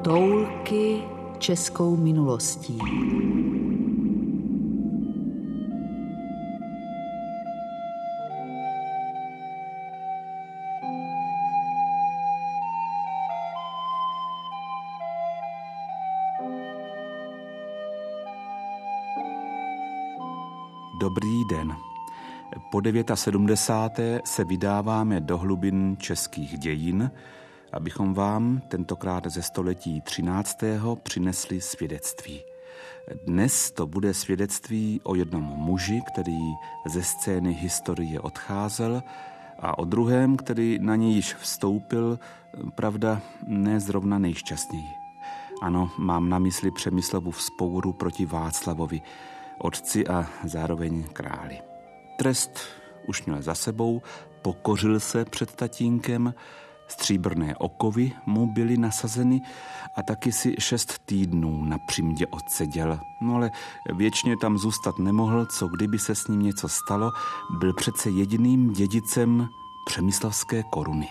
Toulky českou minulostí. Dobrý den. Po 79. se vydáváme do hlubin českých dějin, abychom vám tentokrát ze století 13. přinesli svědectví. Dnes to bude svědectví o jednom muži, který ze scény historie odcházel, a o druhém, který na něj již vstoupil, pravda, ne zrovna nejšťastněji. Ano, mám na mysli Přemyslovu vzpouru proti Václavovi, otci a zároveň králi. Trest už měl za sebou, pokořil se před tatínkem, stříbrné okovy mu byly nasazeny a taky si 6 týdnů na Přimdě odseděl. No ale věčně tam zůstat nemohl, co kdyby se s ním něco stalo, byl přece jediným dědicem přemyslovské koruny.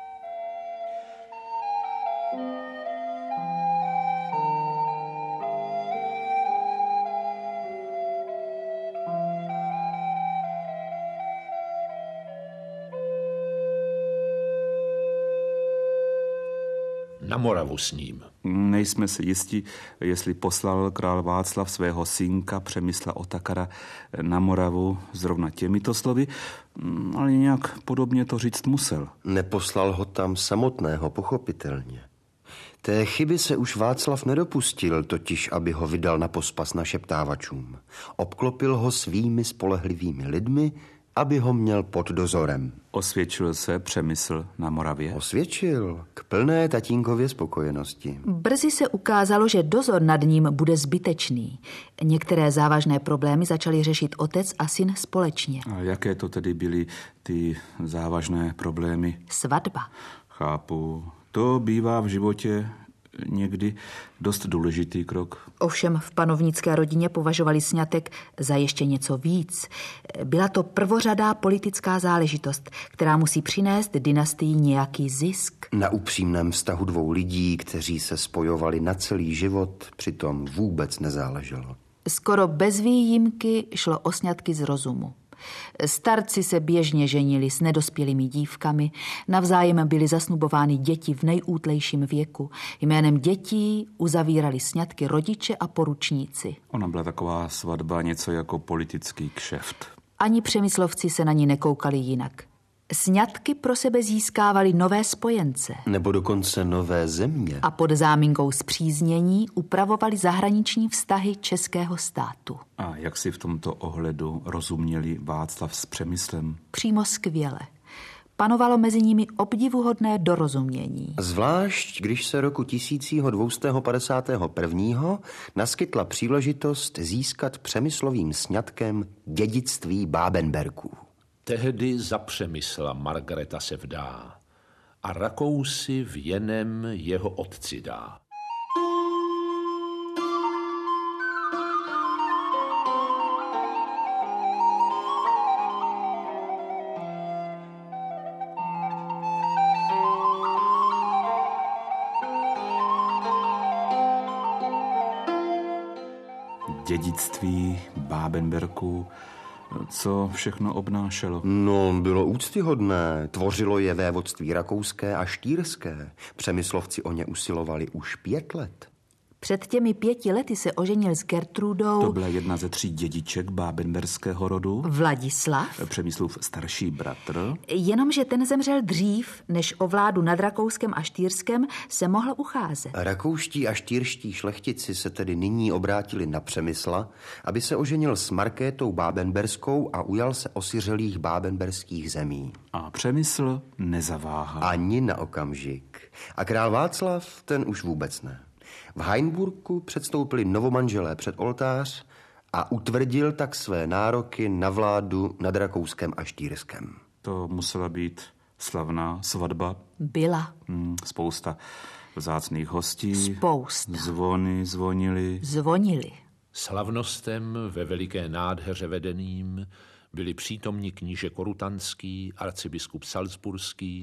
Na Moravu s ním. Nejsme si jisti, jestli poslal král Václav svého synka Přemysla Otakara na Moravu zrovna těmito slovy, ale nějak podobně to říct musel. Neposlal ho tam samotného, pochopitelně. Té chyby se už Václav nedopustil, totiž aby ho vydal na pospas našeptávačům. Obklopil ho svými spolehlivými lidmi, aby ho měl pod dozorem. Osvědčil se Přemysl na Moravě? Osvědčil, k plné tatínkově spokojenosti. Brzy se ukázalo, že dozor nad ním bude zbytečný. Některé závažné problémy začali řešit otec a syn společně. A jaké to tedy byly ty závažné problémy? Svatba. Chápu. To bývá v životě někdy dost důležitý krok. Ovšem v panovnické rodině považovali sňatek za ještě něco víc. Byla to prvořadá politická záležitost, která musí přinést dynastii nějaký zisk. Na upřímném vztahu 2 lidí, kteří se spojovali na celý život, přitom vůbec nezáleželo. Skoro bez výjimky šlo o sňatky z rozumu. Starci se běžně ženili s nedospělými dívkami, navzájem byly zasnubovány děti v nejútlejším věku. Jménem dětí uzavírali sňatky rodiče a poručníci. Ona byla taková svatba něco jako politický kšeft. Ani Přemyslovci se na ní nekoukali jinak. Sňatky pro sebe získávali nové spojence. Nebo dokonce nové země. A pod záminkou spříznění upravovali zahraniční vztahy českého státu. A jak si v tomto ohledu rozuměli Václav s Přemyslem? Přímo skvěle. Panovalo mezi nimi obdivuhodné dorozumění. Zvlášť, když se roku 1251. naskytla příležitost získat Přemyslovým sňatkem dědictví Bábenberků. Tehdy za Přemysla Margareta se vdá a Rakousi věnem jeho otci dá. Dědictví Bábenberků, co všechno obnášelo? No, bylo úctyhodné. Tvořilo je vévodství rakouské a štýrské. Přemyslovci o ně usilovali už 5 let. Před těmi 5 lety se oženil s Gertrudou. To byla jedna ze 3 dědiček bábenberského rodu. Vladislav. Přemyslův starší bratr. Jenomže ten zemřel dřív, než o vládu nad Rakouskem a Štýrskem se mohl ucházet. Rakouští a štýrští šlechtici se tedy nyní obrátili na Přemysla, aby se oženil s Markétou Bábenberskou a ujal se osiřelých bábenberských zemí. A Přemysl nezaváhal. Ani na okamžik. A král Václav, ten už vůbec ne. V Hainburku předstoupili novomanželé před oltář a utvrdil tak své nároky na vládu nad Rakouskem a Štýrskem. To musela být slavná svatba. Byla. Spousta vzácných hostí. Spousta. Zvony zvonily. Zvonili. Slavnostem ve veliké nádheře vedeným byli přítomni kníže Korutanský, arcibiskup Salzburský,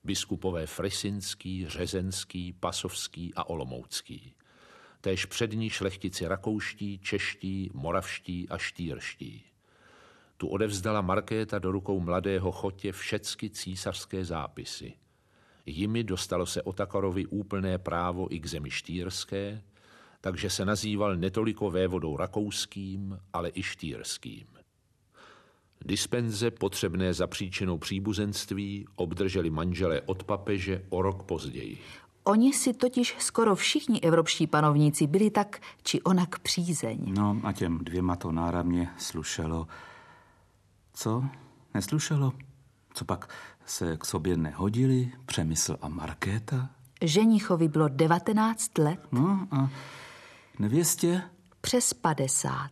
biskupové Frisinský, Řezenský, Pasovský a Olomoucký. Též přední šlechtici rakouští, čeští, moravští a štýrští. Tu odevzdala Markéta do rukou mladého Chotě všecky císařské zápisy. Jimi dostalo se Otakarovi úplné právo i k zemi štýrské, takže se nazýval netoliko vévodou rakouským, ale i štýrským. Dispenze potřebné za příčinou příbuzenství obdrželi manželé od papeže o rok později. Oni si totiž skoro všichni evropští panovníci byli tak či onak přízeň. No a těm dvěma to náramně slušelo. Co? Neslušelo? Co pak se k sobě nehodili Přemysl a Markéta? Ženichovi bylo 19 let. No a nevěstě? Přes 50.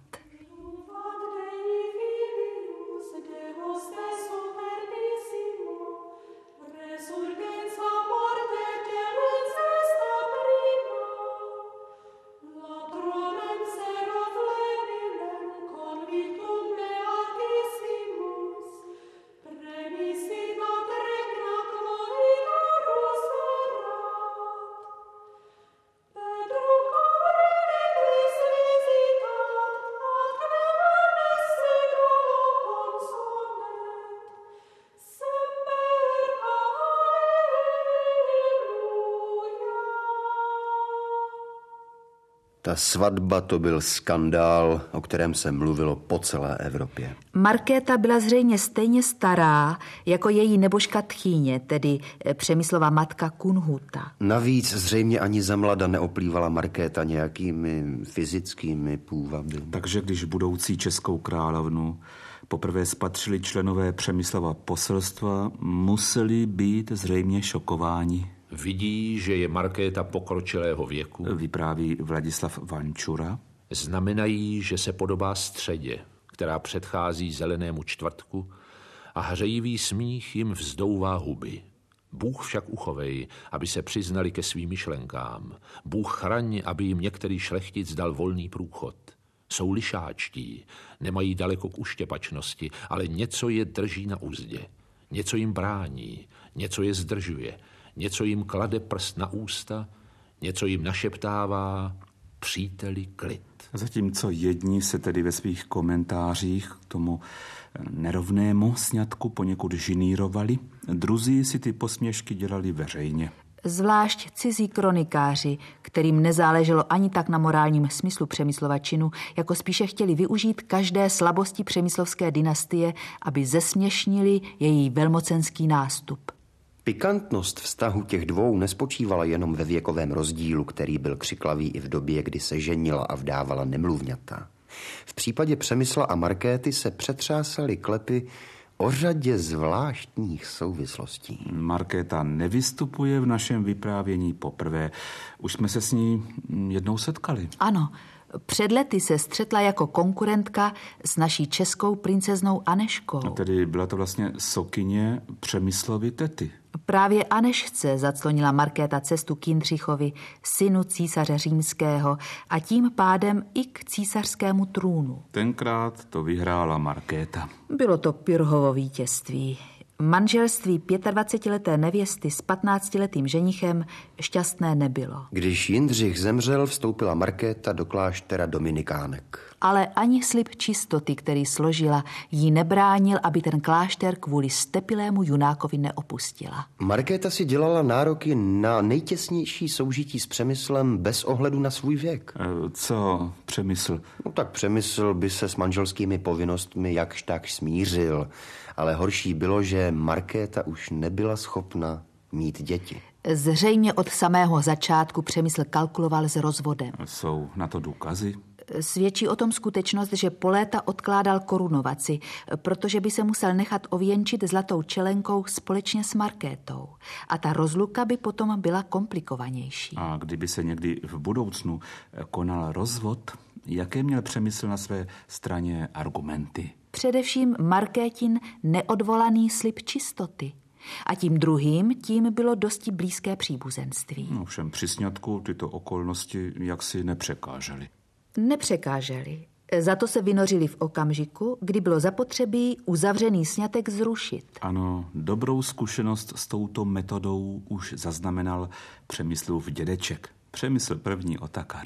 Ta svatba to byl skandál, o kterém se mluvilo po celé Evropě. Markéta byla zřejmě stejně stará jako její nebožka tchýně, tedy Přemyslova matka Kunhuta. Navíc zřejmě ani za mlada neoplývala Markéta nějakými fyzickými půvaby. Takže když budoucí českou královnu poprvé spatřili členové Přemyslova poselstva, museli být zřejmě šokováni. Vidí, že je Markéta pokročilého věku. Vypráví Vladislav Vančura. Znamenají, že se podobá středě, která předchází zelenému čtvrtku a hřejivý smích jim vzdouvá huby. Bůh však uchovej, aby se přiznali ke svým myšlenkám. Bůh chraň, aby jim některý šlechtic dal volný průchod. Jsou lišáčtí, nemají daleko k uštěpačnosti, ale něco je drží na uzdě. Něco jim brání, něco je zdržuje. Něco jim klade prst na ústa, něco jim našeptává, příteli, klid. Zatímco jedni se tedy ve svých komentářích k tomu nerovnému sňatku poněkud žinírovali, druzí si ty posměšky dělali veřejně. Zvlášť cizí kronikáři, kterým nezáleželo ani tak na morálním smyslu Přemyslova činu, jako spíše chtěli využít každé slabosti přemyslovské dynastie, aby zesměšnili její velmocenský nástup. Pikantnost vztahu těch dvou nespočívala jenom ve věkovém rozdílu, který byl křiklavý i v době, kdy se ženila a vdávala nemluvňata. V případě Přemysla a Markéty se přetřásaly klepy o řadě zvláštních souvislostí. Markéta nevystupuje v našem vyprávění poprvé. Už jsme se s ní jednou setkali. Ano, před lety se střetla jako konkurentka s naší českou princeznou Aneškou. A tedy byla to vlastně sokyně Přemyslovy tety. Právě Anešce zaclonila Markéta cestu k Jindřichovi, synu císaře římského, a tím pádem i k císařskému trůnu. Tenkrát to vyhrála Markéta. Bylo to Pyrrhovo vítězství. Manželství 25leté nevěsty s 15letým ženichem šťastné nebylo. Když Jindřich zemřel, vstoupila Markéta do kláštera Dominikánek. Ale ani slib čistoty, který složila, jí nebránil, aby ten klášter kvůli stepilému junákovi neopustila. Markéta si dělala nároky na nejtěsnější soužití s Přemyslem bez ohledu na svůj věk. Co Přemysl? No tak Přemysl by se s manželskými povinnostmi jakž tak smířil, ale horší bylo, že Markéta už nebyla schopna mít děti. Zřejmě od samého začátku Přemysl kalkuloval s rozvodem. Jsou na to důkazy? Svědčí o tom skutečnost, že po léta odkládal korunovaci, protože by se musel nechat ověnčit zlatou čelenkou společně s Markétou. A ta rozluka by potom byla komplikovanější. A kdyby se někdy v budoucnu konal rozvod, jaké měl Přemysl na své straně argumenty? Především Markétin neodvolaný slib čistoty. A tím druhým, tím bylo dosti blízké příbuzenství. Ovšem při sňatku tyto okolnosti jaksi nepřekážely. Nepřekážely. Za to se vynořili v okamžiku, kdy bylo zapotřebí uzavřený sňatek zrušit. Ano, dobrou zkušenost s touto metodou už zaznamenal Přemyslův dědeček. Přemysl I. Otakar.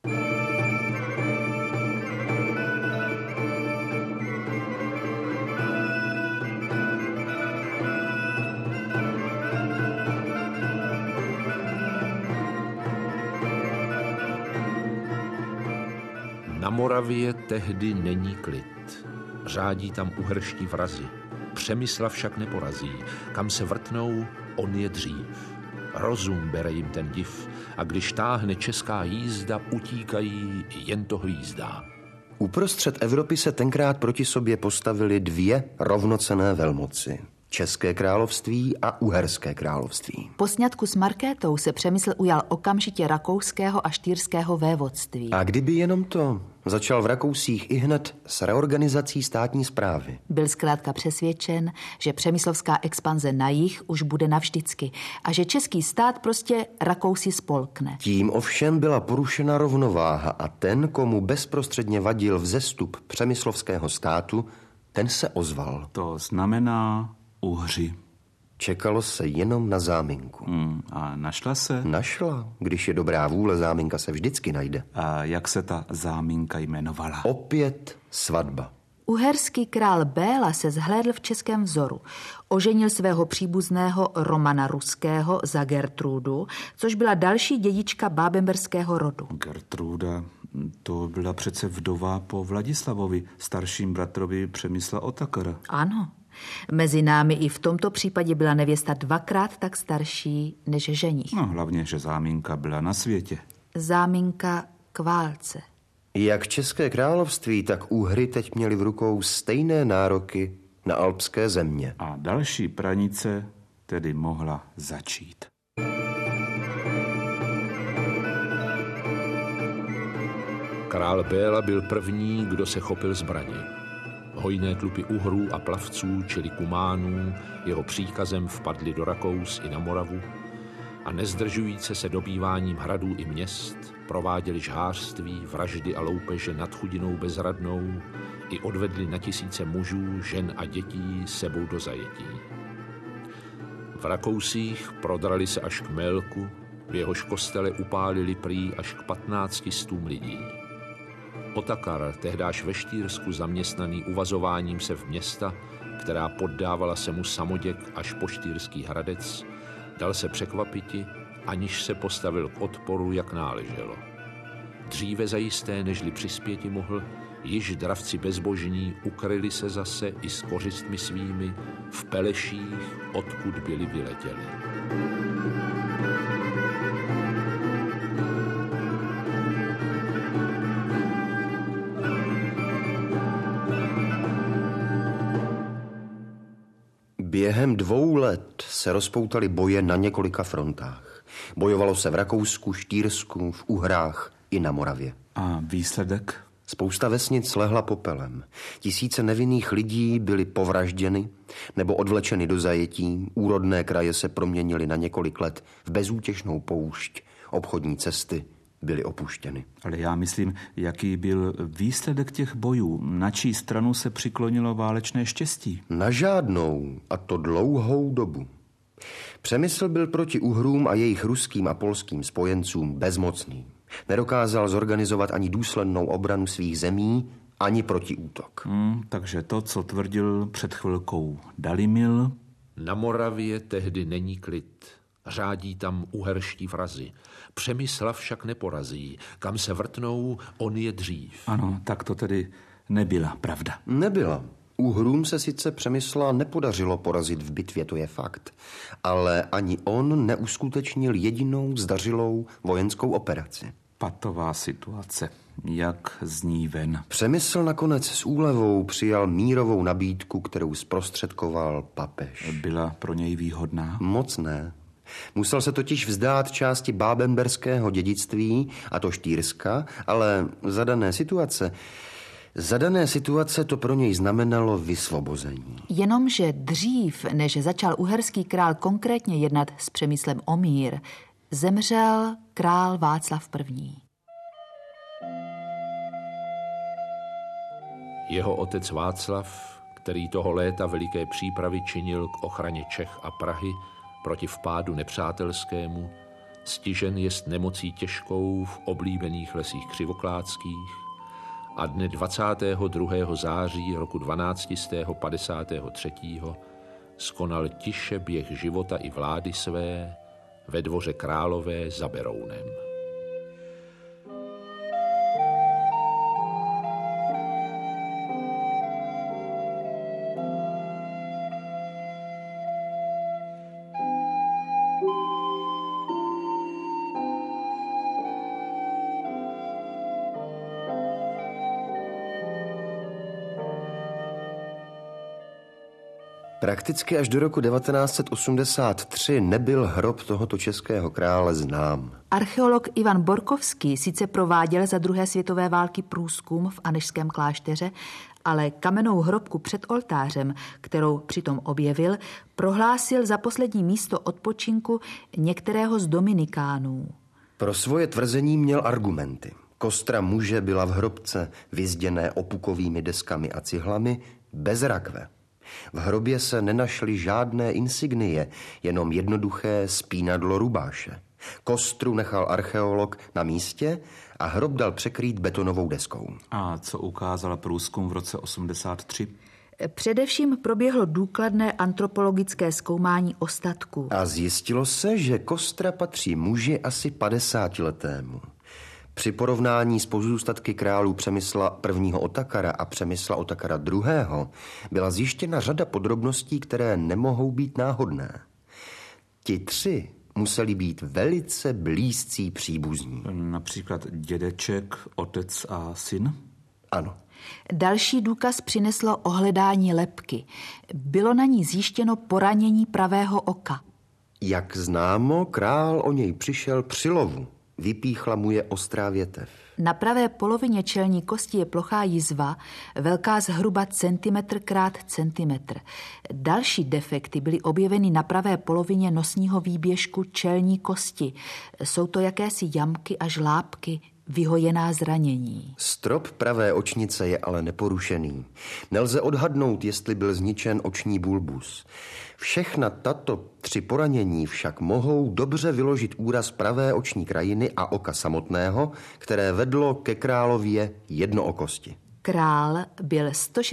Na Moravě tehdy není klid. Řádí tam uherští vrazi. Přemysla však neporazí. Kam se vrtnou, on je dřív. Rozum bere jim ten div a když táhne česká jízda, utíkají, jen to hvízdá. Uprostřed Evropy se tenkrát proti sobě postavily dvě rovnocenné velmoci. České království a Uherské království. Po sňatku s Markétou se Přemysl ujal okamžitě rakouského a štýrského vévodství. A kdyby jenom to, začal v Rakousích ihned s reorganizací státní správy. Byl zkrátka přesvědčen, že přemyslovská expanze na jih už bude navždycky a že český stát prostě Rakousy spolkne. Tím ovšem byla porušena rovnováha a ten, komu bezprostředně vadil vzestup přemyslovského státu, ten se ozval. To znamená Uhři. Čekalo se jenom na záminku. A našla se? Našla. Když je dobrá vůle, záminka se vždycky najde. A jak se ta záminka jmenovala? Opět svatba. Uherský král Béla se zhlédl v českém vzoru. Oženil svého příbuzného Romana Ruského za Gertrudu, což byla další dědička bábemberského rodu. Gertruda, to byla přece vdova po Vladislavovi, starším bratrovi Přemysla Otakara. Ano. Mezi námi i v tomto případě byla nevěsta dvakrát tak starší než ženich. No, hlavně, že záminka byla na světě. Záminka k válce. Jak České království, tak Úhry teď měli v rukou stejné nároky na alpské země. A další pranice tedy mohla začít. Král Béla byl první, kdo se chopil zbraně. Hojné tlupy Uhrů a plavců, čili Kumánů, jeho příkazem vpadli do Rakous i na Moravu a nezdržujíce se dobýváním hradů i měst prováděli žhářství, vraždy a loupeže nad chudinou bezradnou i odvedli na tisíce mužů, žen a dětí sebou do zajetí. V Rakousích prodrali se až k Melku, v jehož kostele upálili prý až k 1500 lidí. Otakar, tehdáž ve Štýrsku zaměstnaný uvazováním se v města, která poddávala se mu samoděk až po Štýrský Hradec, dal se překvapiti, aniž se postavil k odporu, jak náleželo. Dříve zajisté, nežli přispěti mohl, již dravci bezbožní ukryli se zase i s kořistmi svými v Peleších, odkud byli vyletěli. Během 2 let se rozpoutaly boje na několika frontách. Bojovalo se v Rakousku, Štýrsku, v Uhrách i na Moravě. A výsledek? Spousta vesnic lehla popelem. Tisíce nevinných lidí byly povražděny nebo odvlečeny do zajetí. Úrodné kraje se proměnily na několik let v bezútěšnou poušť. Obchodní cesty byly opuštěny. Ale já myslím, jaký byl výsledek těch bojů. Na čí stranu se přiklonilo válečné štěstí? Na žádnou, a to dlouhou dobu. Přemysl byl proti Uhrům a jejich ruským a polským spojencům bezmocný. Nedokázal zorganizovat ani důslednou obranu svých zemí, ani protiútok. Takže to, co tvrdil před chvilkou Dalimil. Na Moravě tehdy není klid. Řádí tam uherští vrazi. Přemysla však neporazí. Kam se vrtnou, on je dřív. Ano, tak to tedy nebyla pravda. Nebyla. Uhrům se sice Přemysla nepodařilo porazit v bitvě, to je fakt, ale ani on neuskutečnil jedinou zdařilou vojenskou operaci. Patová situace. Jak zní ven? Přemysl nakonec s úlevou přijal mírovou nabídku, kterou zprostředkoval papež. Byla pro něj výhodná? Moc ne. Musel se totiž vzdát části bábemberského dědictví, a to Štýrska, ale za dané situace to pro něj znamenalo vysvobození. Jenomže dřív, než začal uherský král konkrétně jednat s Přemyslem o mír, zemřel král Václav I. Jeho otec Václav, který toho léta veliké přípravy činil k ochraně Čech a Prahy proti vpádu nepřátelskému, stižen jest nemocí těžkou v oblíbených lesích křivoklátských a dne 22. září roku 1253. skonal tiše běh života i vlády své ve dvoře králové za Berounem. Prakticky až do roku 1983 nebyl hrob tohoto českého krále znám. Archeolog Ivan Borkovský sice prováděl za druhé světové války průzkum v Anežském klášteře, ale kamennou hrobku před oltářem, kterou přitom objevil, prohlásil za poslední místo odpočinku některého z dominikánů. Pro svoje tvrzení měl argumenty. Kostra muže byla v hrobce vyzděné opukovými deskami a cihlami bez rakve. V hrobě se nenašly žádné insignie, jenom jednoduché spínadlo rubáše. Kostru nechal archeolog na místě a hrob dal překrýt betonovou deskou. A co ukázal průzkum v roce 83? Především proběhlo důkladné antropologické zkoumání ostatků. A zjistilo se, že kostra patří muži asi 50letému. Při porovnání s pozůstatky králů Přemysla I. Otakara a Přemysla Otakara II. Byla zjištěna řada podrobností, které nemohou být náhodné. Ti tři museli být velice blízcí příbuzní. Například dědeček, otec a syn? Ano. Další důkaz přineslo ohledání lebky. Bylo na ní zjištěno poranění pravého oka. Jak známo, král o něj přišel při lovu. Vypíchla mu je ostrá větev. Na pravé polovině čelní kosti je plochá jizva, velká zhruba centimetr krát centimetr. Další defekty byly objeveny na pravé polovině nosního výběžku čelní kosti. Jsou to jakési jamky a žlábky, vyhojená zranění. Strop pravé očnice je ale neporušený. Nelze odhadnout, jestli byl zničen oční bulbus. Všechna tato tři poranění však mohou dobře vyložit úraz pravé oční krajiny a oka samotného, které vedlo ke králově jednookosti. Král byl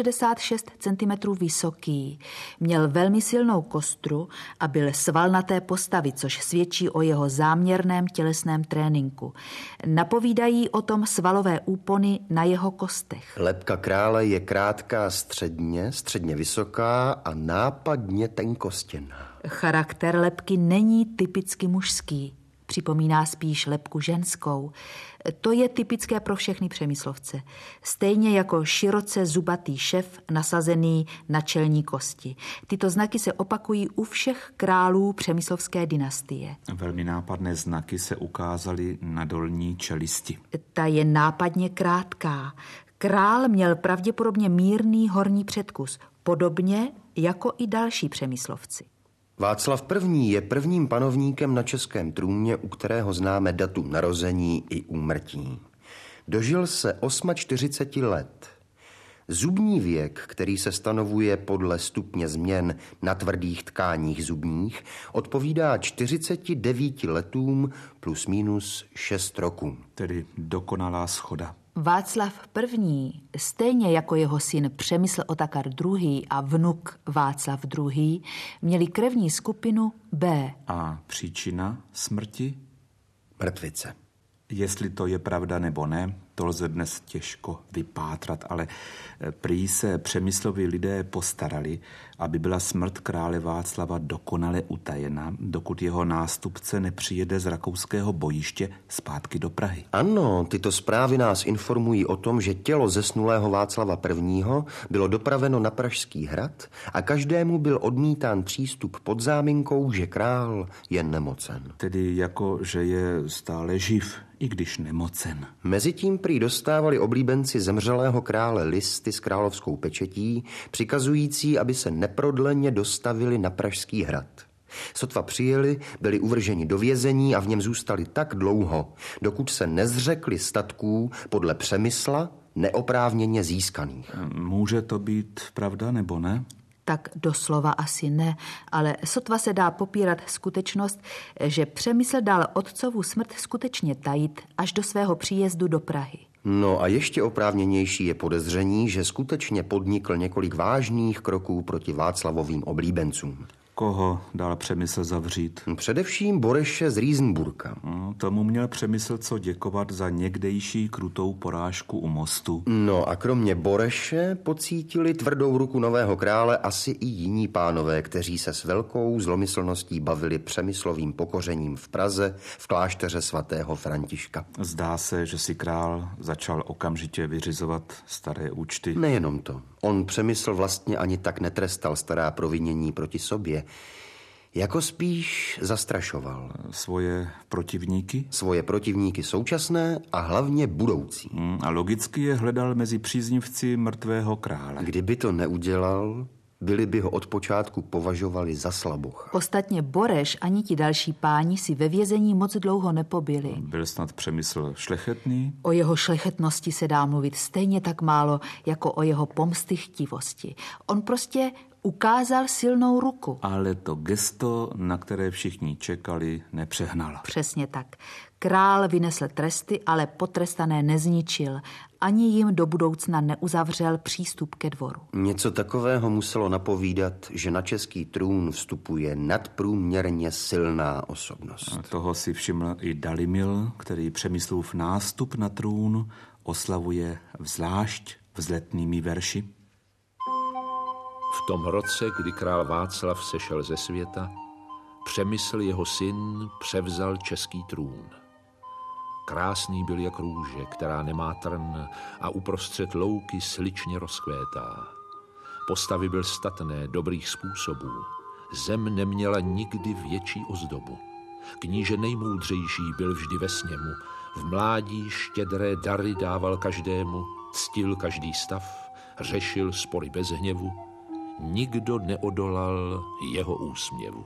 166 cm vysoký, měl velmi silnou kostru a byl svalnaté postavy, což svědčí o jeho záměrném tělesném tréninku. Napovídají o tom svalové úpony na jeho kostech. Lebka krále je krátká středně vysoká a nápadně tenkostěná. Charakter lebky není typicky mužský. Připomíná spíš lebku ženskou. To je typické pro všechny Přemyslovce. Stejně jako široce zubatý šev nasazený na čelní kosti. Tyto znaky se opakují u všech králů přemyslovské dynastie. Velmi nápadné znaky se ukázaly na dolní čelisti. Ta je nápadně krátká. Král měl pravděpodobně mírný horní předkus, podobně jako i další Přemyslovci. Václav I. je prvním panovníkem na českém trůně, u kterého známe datum narození i úmrtí. Dožil se 48 let. Zubní věk, který se stanovuje podle stupně změn na tvrdých tkáních zubních, odpovídá 49 letům plus minus 6 roků. Tedy dokonalá shoda. Václav I., stejně jako jeho syn Přemysl Otakar II. A vnuk Václav II., měli krevní skupinu B. A příčina smrti? Mrtvice. Jestli to je pravda nebo ne, to lze dnes těžko vypátrat, ale prý se Přemyslovi lidé postarali, aby byla smrt krále Václava dokonale utajena, dokud jeho nástupce nepřijede z rakouského bojiště zpátky do Prahy. Ano, tyto zprávy nás informují o tom, že tělo zesnulého Václava I. bylo dopraveno na Pražský hrad a každému byl odmítán přístup pod záminkou, že král je nemocen. Tedy jako, že je stále živ, i když nemocen. Mezitím prý dostávali oblíbenci zemřelého krále listy s královskou pečetí, přikazující, aby se neprodleně dostavili na Pražský hrad. Sotva přijeli, byli uvrženi do vězení a v něm zůstali tak dlouho, dokud se nezřekli statků podle Přemysla neoprávněně získaných. Může to být pravda nebo ne? Tak doslova asi ne, ale sotva se dá popírat skutečnost, že Přemysl dal otcovu smrt skutečně tajit až do svého příjezdu do Prahy. No a ještě oprávněnější je podezření, že skutečně podnikl několik vážných kroků proti Václavovým oblíbencům. Koho dal Přemysl zavřít? Především Boreše z Riesenburka. Tomu měl Přemysl co děkovat za někdejší krutou porážku u mostu. No a kromě Boreše pocítili tvrdou ruku nového krále asi i jiní pánové, kteří se s velkou zlomyslností bavili Přemyslovým pokořením v Praze v klášteře svatého Františka. Zdá se, že si král začal okamžitě vyřizovat staré účty. Nejenom to. On Přemysl vlastně ani tak netrestal stará provinění proti sobě, jako spíš zastrašoval. Svoje protivníky? Svoje protivníky současné a hlavně budoucí. A logicky je hledal mezi příznivci mrtvého krále. Kdyby to neudělal, byli by ho od počátku považovali za slabocha. Ostatně Boreš ani ti další páni si ve vězení moc dlouho nepobyli. Byl snad Přemysl šlechetný? O jeho šlechetnosti se dá mluvit stejně tak málo, jako o jeho pomstychtivosti. On prostě ukázal silnou ruku. Ale to gesto, na které všichni čekali, nepřehnal. Přesně tak. Král vynesl tresty, ale potrestané nezničil. Ani jim do budoucna neuzavřel přístup ke dvoru. Něco takového muselo napovídat, že na český trůn vstupuje nadprůměrně silná osobnost. A toho si všiml i Dalimil, který Přemyslův nástup na trůn oslavuje zvlášť vzletnými verši. V tom roce, kdy král Václav sešel ze světa, Přemysl jeho syn převzal český trůn. Krásný byl jak růže, která nemá trn a uprostřed louky sličně rozkvétá. Postavy byl statné, dobrých způsobů. Zem neměla nikdy větší ozdobu. Kníže nejmoudřejší byl vždy ve sněmu. V mládí štědré dary dával každému, ctil každý stav, řešil spory bez hněvu. Nikdo neodolal jeho úsměvu.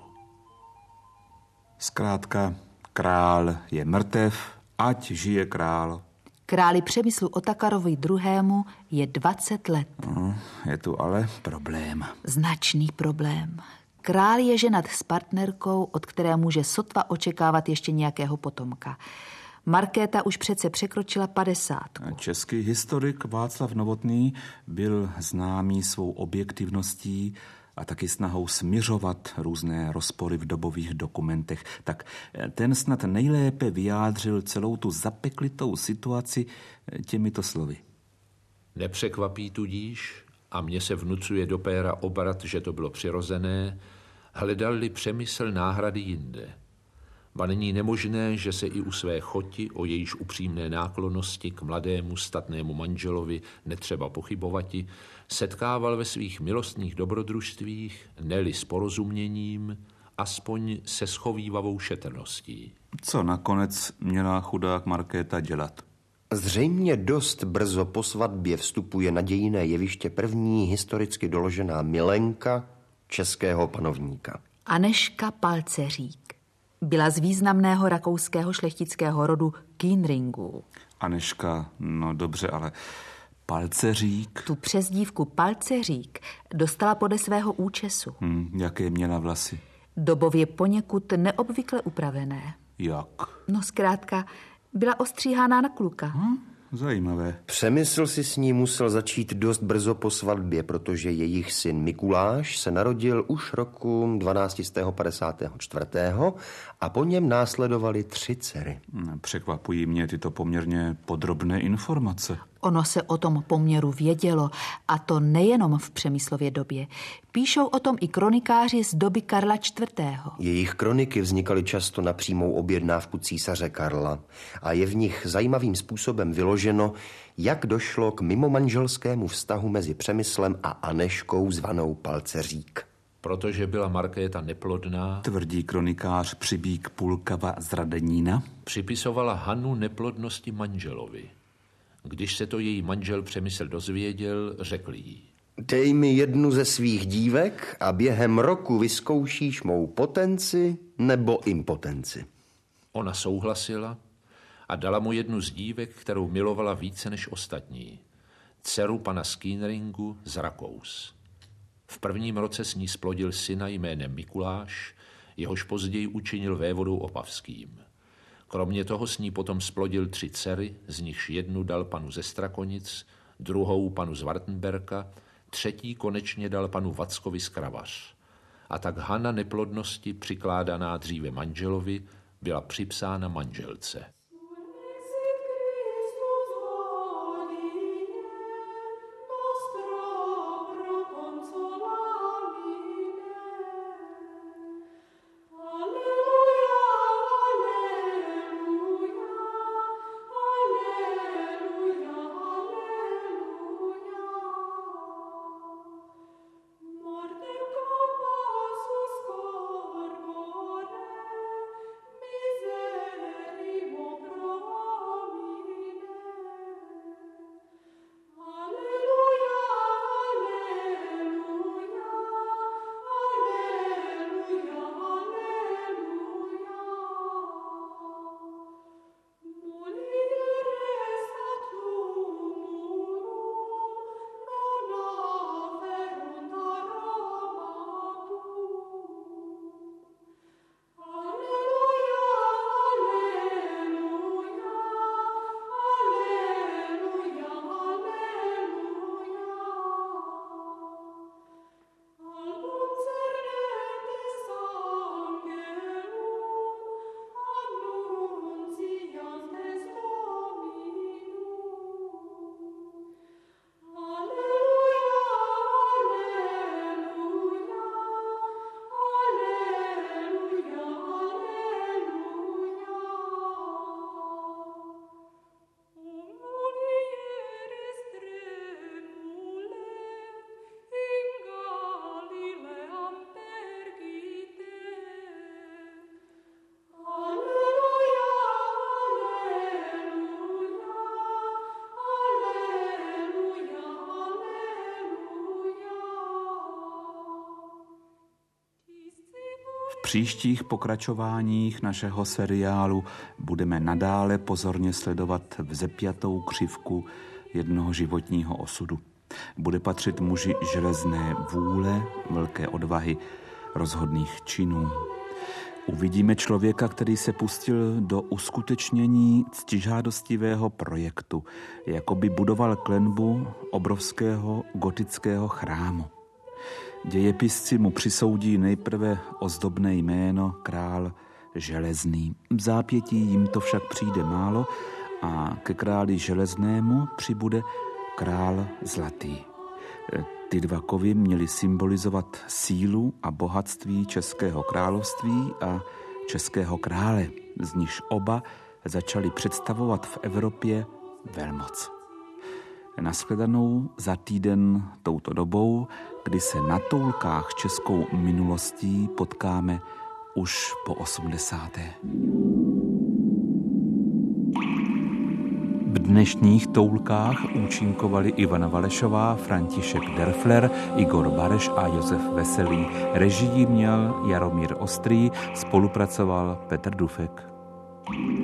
Zkrátka, král je mrtev, ať žije král. Králi Přemyslu Otakarovi II. Je 20 let. Je tu ale problém. Značný problém. Král je ženat s partnerkou, od které může sotva očekávat ještě nějakého potomka. Markéta už přece překročila 50. Český historik Václav Novotný byl známý svou objektivností a taky snahou smiřovat různé rozpory v dobových dokumentech. Tak ten snad nejlépe vyjádřil celou tu zapeklitou situaci těmito slovy. Nepřekvapí tudíž, a mně se vnucuje do péra obrat, že to bylo přirozené, hledal-li Přemysl náhrady jinde. Ba není nemožné, že se i u své choti, o jejíž upřímné náklonnosti k mladému statnému manželovi netřeba pochybovati, setkával ve svých milostných dobrodružstvích, ne-li s porozuměním, aspoň se schovívavou šetrností. Co nakonec měla chudák Markéta dělat? Zřejmě dost brzo po svatbě vstupuje na dějinné jeviště první historicky doložená milenka českého panovníka. Anežka Palceřík. Byla z významného rakouského šlechtického rodu Kýnringů. Anežka, no dobře, ale Palceřík? Tu přezdívku Palceřík dostala podle svého účesu. Jaké měla vlasy? Dobově poněkud neobvykle upravené. Jak? No zkrátka, byla ostříhána na kluka. Zajímavé. Přemysl si s ní musel začít dost brzo po svatbě, protože jejich syn Mikuláš se narodil už roku 1254. a po něm následovaly 3 dcery. Překvapují mě tyto poměrně podrobné informace. Ono se o tom poměru vědělo, a to nejenom v Přemyslově době. Píšou o tom i kronikáři z doby Karla IV. Jejich kroniky vznikaly často na přímou objednávku císaře Karla a je v nich zajímavým způsobem vyloženo, jak došlo k mimomanželskému vztahu mezi Přemyslem a Anežkou zvanou Palceřík. Protože byla Markéta neplodná, Tvrdí kronikář Přibík Pulkava z Radenína, připisovala Hanu neplodnosti manželovi. Když se to její manžel Přemysl dozvěděl, řekl jí: Dej mi jednu ze svých dívek a během roku vyzkoušíš mou potenci nebo impotenci. Ona souhlasila a dala mu jednu z dívek, kterou milovala více než ostatní. dceru pana Skínringu z Rakous. V prvním roce s ní splodil syna jménem Mikuláš, jehož později učinil vévodou opavským. Kromě toho s ní potom splodil 3 dcery, z nichž jednu dal panu ze Strakonic, druhou panu z Wartenberka, 3. konečně dal panu Vackovi z Kravař. A tak Hana neplodnosti, přikládaná dříve manželovi, byla připsána manželce. V příštích pokračováních našeho seriálu budeme nadále pozorně sledovat vzepjatou křivku jednoho životního osudu. Bude patřit muži železné vůle, velké odvahy, rozhodných činů. Uvidíme člověka, který se pustil do uskutečnění ctižádostivého projektu, jako by budoval klenbu obrovského gotického chrámu. Dějepisci mu přisoudí nejprve ozdobné jméno král železný. V zápětí jim to však přijde málo a ke králi železnému přibude král zlatý. Ty 2 kovy měly symbolizovat sílu a bohatství Českého království a českého krále, z nichž oba začali představovat v Evropě velmoc. Nashledanou za týden touto dobou, kdy se na toulkách českou minulostí potkáme už po 80. V dnešních toulkách účinkovali Ivana Valešová, František Derfler, Igor Bareš a Josef Veselý. Režii měl Jaromír Ostrý, spolupracoval Petr Dufek.